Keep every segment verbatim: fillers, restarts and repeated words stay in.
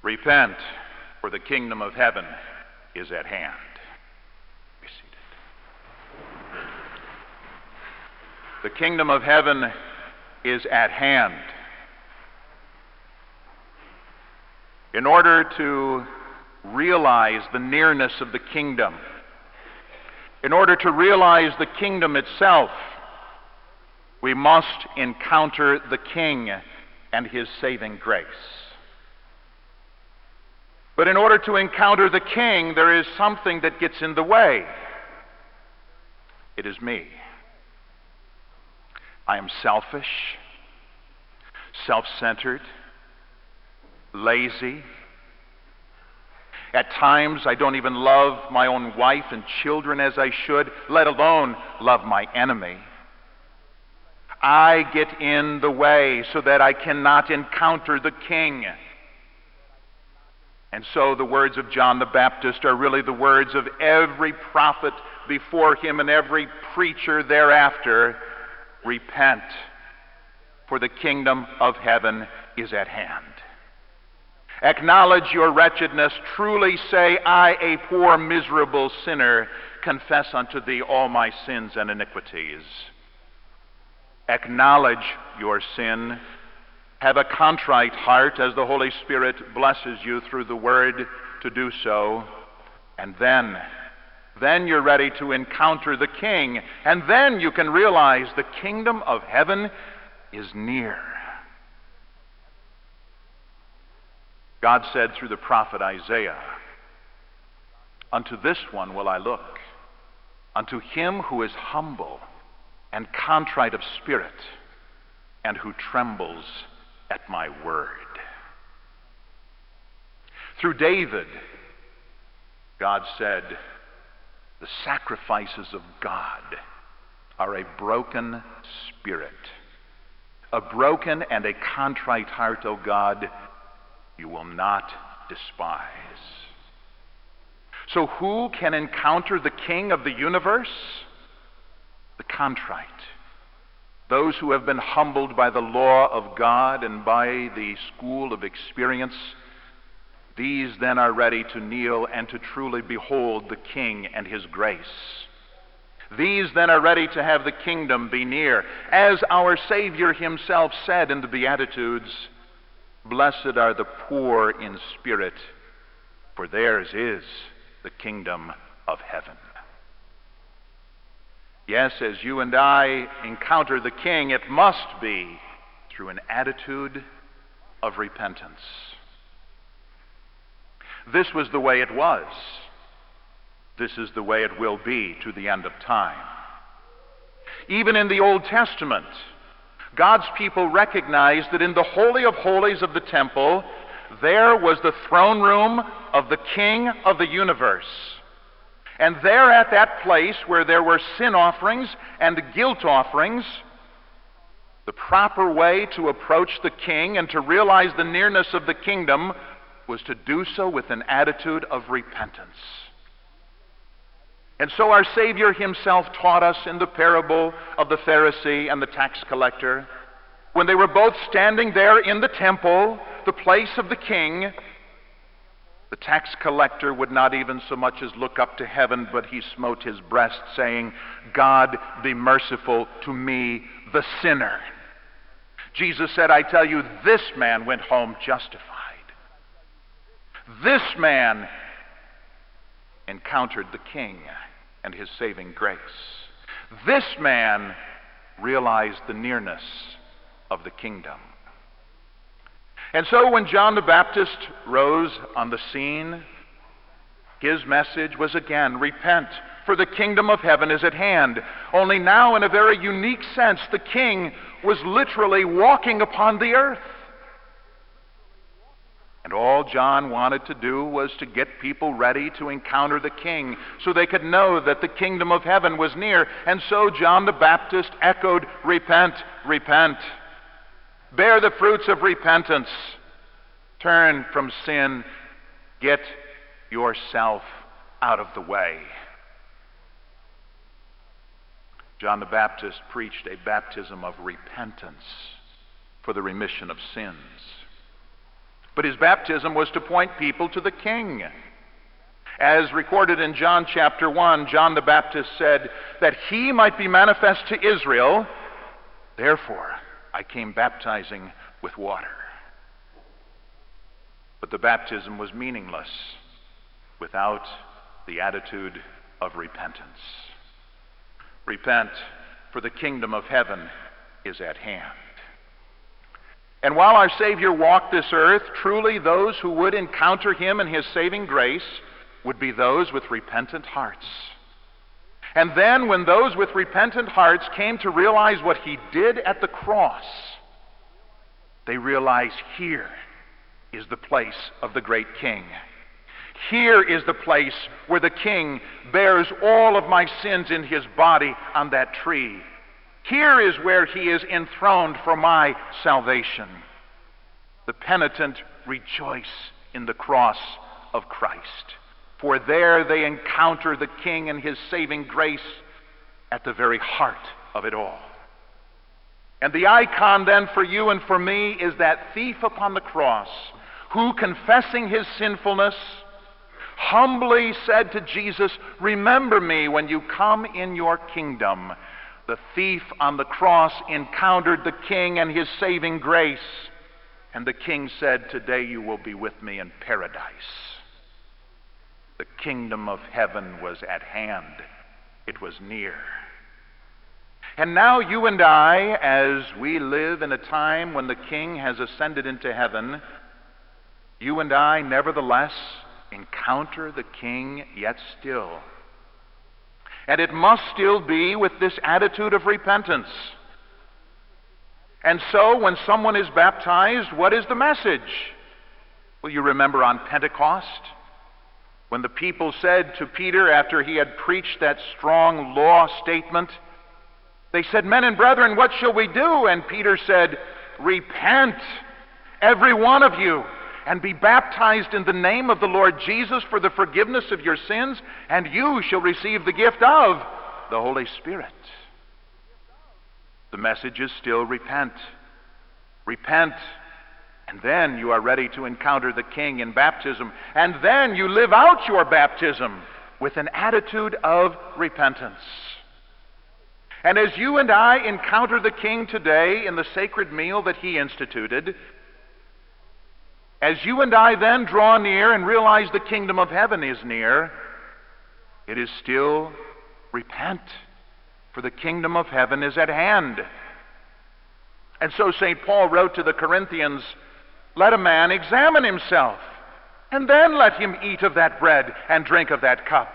Repent, for the kingdom of heaven is at hand. Be seated. The kingdom of heaven is at hand. In order to realize the nearness of the kingdom, in order to realize the kingdom itself, we must encounter the King and his saving grace. But in order to encounter the King, there is something that gets in the way. It is me. I am selfish, self-centered, lazy. At times, I don't even love my own wife and children as I should, let alone love my enemy. I get in the way so that I cannot encounter the King. And so the words of John the Baptist are really the words of every prophet before him and every preacher thereafter. Repent, for the kingdom of heaven is at hand. Acknowledge your wretchedness. Truly say, I, a poor, miserable sinner, confess unto thee all my sins and iniquities. Acknowledge your sin. Have a contrite heart as the Holy Spirit blesses you through the Word to do so. And then, then you're ready to encounter the King. And then you can realize the kingdom of heaven is near. God said through the prophet Isaiah, unto this one will I look, unto him who is humble and contrite of spirit, and who trembles at my word. Through David, God said, the sacrifices of God are a broken spirit. A broken and a contrite heart, O God, you will not despise. So who can encounter the King of the universe? The contrite. Those who have been humbled by the law of God and by the school of experience. These then are ready to kneel and to truly behold the King and his grace. These then are ready to have the kingdom be near. As our Savior himself said in the Beatitudes, blessed are the poor in spirit, for theirs is the kingdom of heaven. Yes, as you and I encounter the King, it must be through an attitude of repentance. This was the way it was. This is the way it will be to the end of time. Even in the Old Testament, God's people recognized that in the Holy of Holies of the temple, there was the throne room of the King of the universe. And there at that place where there were sin offerings and guilt offerings, the proper way to approach the King and to realize the nearness of the kingdom was to do so with an attitude of repentance. And so our Savior himself taught us in the parable of the Pharisee and the tax collector, when they were both standing there in the temple, the place of the King, the tax collector would not even so much as look up to heaven, but he smote his breast, saying, God, be merciful to me, the sinner. Jesus said, I tell you, this man went home justified. This man encountered the King and his saving grace. This man realized the nearness of the kingdom. And so when John the Baptist rose on the scene, his message was again, repent, for the kingdom of heaven is at hand. Only now, in a very unique sense, the King was literally walking upon the earth. And all John wanted to do was to get people ready to encounter the King so they could know that the kingdom of heaven was near. And so John the Baptist echoed, repent, repent. Bear the fruits of repentance. Turn from sin. Get yourself out of the way. John the Baptist preached a baptism of repentance for the remission of sins. But his baptism was to point people to the King. As recorded in John chapter one, John the Baptist said that he might be manifest to Israel, therefore I came baptizing with water. But the baptism was meaningless without the attitude of repentance. Repent, for the kingdom of heaven is at hand. And while our Savior walked this earth, truly those who would encounter him in his saving grace would be those with repentant hearts. And then when those with repentant hearts came to realize what he did at the cross, they realized here is the place of the great King. Here is the place where the King bears all of my sins in his body on that tree. Here is where he is enthroned for my salvation. The penitent rejoice in the cross of Christ, for there they encounter the King and his saving grace at the very heart of it all. And the icon then for you and for me is that thief upon the cross who, confessing his sinfulness, humbly said to Jesus, "Remember me when you come in your kingdom." The thief on the cross encountered the King and his saving grace, and the King said, "Today you will be with me in paradise." The kingdom of heaven was at hand. It was near. And now you and I, as we live in a time when the King has ascended into heaven, you and I nevertheless encounter the King yet still. And it must still be with this attitude of repentance. And so when someone is baptized, what is the message? Well, you remember on Pentecost, when the people said to Peter after he had preached that strong law statement, they said, "Men and brethren, what shall we do?" And Peter said, "Repent, every one of you, and be baptized in the name of the Lord Jesus for the forgiveness of your sins, and you shall receive the gift of the Holy Spirit." The message is still repent. Repent, and then you are ready to encounter the King in baptism, and then you live out your baptism with an attitude of repentance. And as you and I encounter the King today in the sacred meal that he instituted, as you and I then draw near and realize the kingdom of heaven is near, it is still repent, for the kingdom of heaven is at hand. And so Saint Paul wrote to the Corinthians, "Let a man examine himself, and then let him eat of that bread and drink of that cup."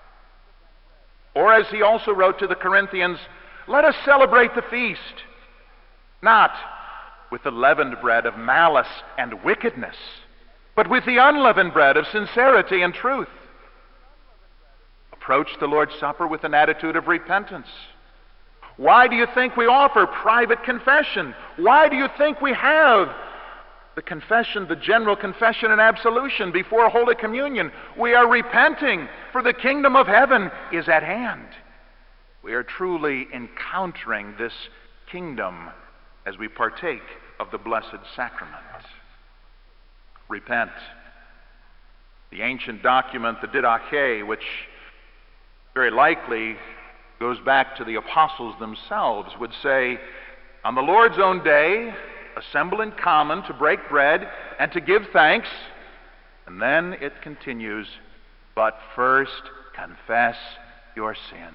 Or as he also wrote to the Corinthians, "Let us celebrate the feast, not with the leavened bread of malice and wickedness, but with the unleavened bread of sincerity and truth." Approach the Lord's Supper with an attitude of repentance. Why do you think we offer private confession? Why do you think we have the confession, the general confession and absolution before Holy Communion? We are repenting, for the kingdom of heaven is at hand. We are truly encountering this kingdom as we partake of the Blessed Sacrament. Repent. The ancient document, the Didache, which very likely goes back to the apostles themselves, would say, on the Lord's own day, assemble in common to break bread and to give thanks. And then it continues, but first confess your sins.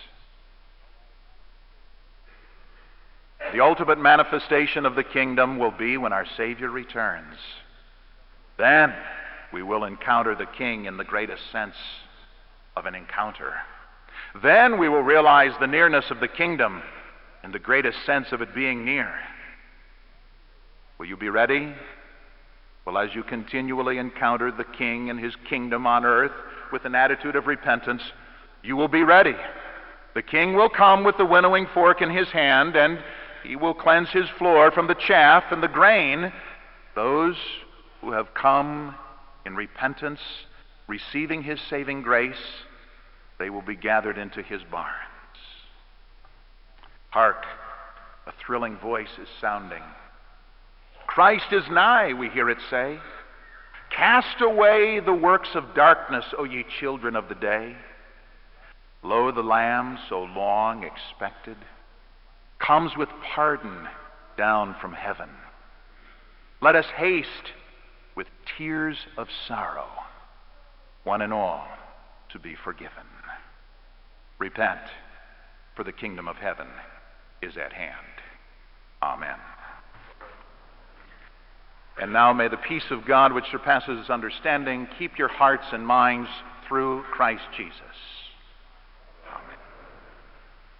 The ultimate manifestation of the kingdom will be when our Savior returns. Then we will encounter the King in the greatest sense of an encounter. Then we will realize the nearness of the kingdom in the greatest sense of it being near. Will you be ready? Well, as you continually encounter the King and his kingdom on earth with an attitude of repentance, you will be ready. The King will come with the winnowing fork in his hand, and he will cleanse his floor from the chaff and the grain. Those who have come in repentance, receiving his saving grace, they will be gathered into his barns. Hark, a thrilling voice is sounding. Christ is nigh, we hear it say. Cast away the works of darkness, O ye children of the day. Lo, the Lamb so long expected comes with pardon down from heaven. Let us haste with tears of sorrow, one and all to be forgiven. Repent, for the kingdom of heaven is at hand. Amen. And now may the peace of God, which surpasses understanding, keep your hearts and minds through Christ Jesus.